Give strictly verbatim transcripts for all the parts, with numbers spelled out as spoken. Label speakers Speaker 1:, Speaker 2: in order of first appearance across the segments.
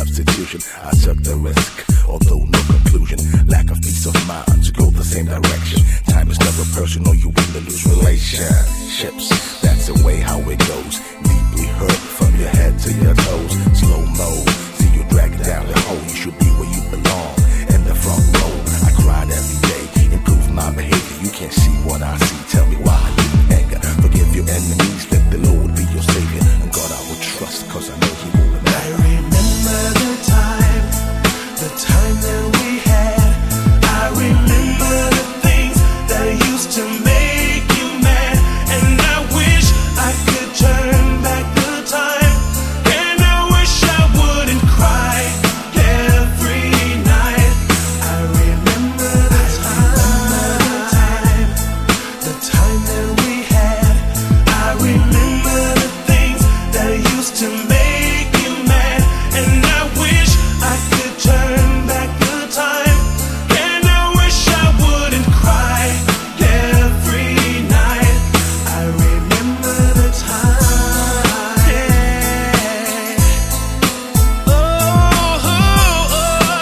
Speaker 1: substitution. I took the risk, although no conclusion. Lack of peace of mind to go the same direction. Time is never personal, you win to lose relationships. That's the way how it goes. Deeply hurt from your head to your toes. Slow mo, see you drag down the hole. You should be where you belong, in the front row. I cried every day, improve my behavior. You can't see what I see, tell me why you anger. Forgive your enemies, let the Lord be your savior. And God I will trust, cause I know he will remember.
Speaker 2: I remember the time, the time that we had. I remember the things that used to make you mad. And I wish I could turn back the time. And I wish I wouldn't cry every night. I remember the time, the time that we had. I remember the things that used to make you mad. And I wish I could turn back the time. And I wish I wouldn't cry every night. I remember the time. Yeah. Oh, oh, oh.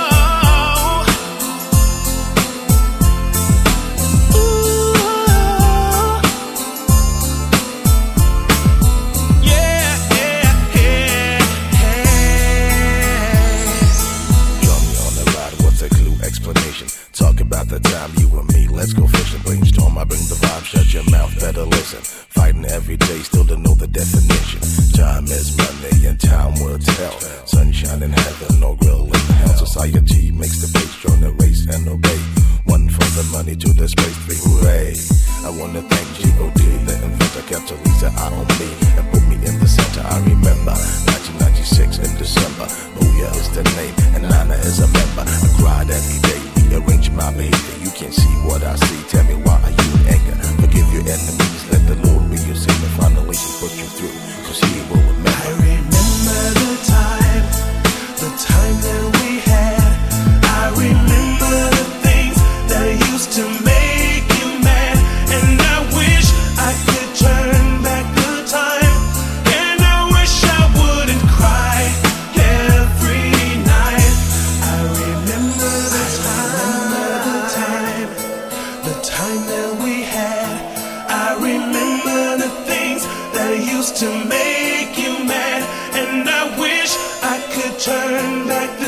Speaker 2: Ooh. Yeah, yeah, yeah.
Speaker 1: Join me on the ride, what's a clue explanation? Talk about the time you and me, let's go fishing. Brainstorm, I bring the vibe, shut your mouth, better listen. Fighting every day, still don't know the definition. Time is money and time will tell. Sunshine in heaven, no grill in hell. Society makes the pace, join the race and obey. One from the money to the space, three, hooray. I wanna thank G O D, the inventor, kept Lisa eye on me and put me in the center. I remember nineteen ninety-six in December. Booyah is the name and Nana is a member. I cried every day, rearrange my behavior. You can't see what I see, tell me why are you in anger? Forgive your enemies, let the Lord be your savior. Finally he put you through, cause he will remember.
Speaker 2: I remember the time, the time that we had. I remember the things that used to make you mad. And I wish I could turn back the time. And I wish I wouldn't cry every night. I remember the time, the time that we had. I remember the things that used to make you mad. And I wish I could turn back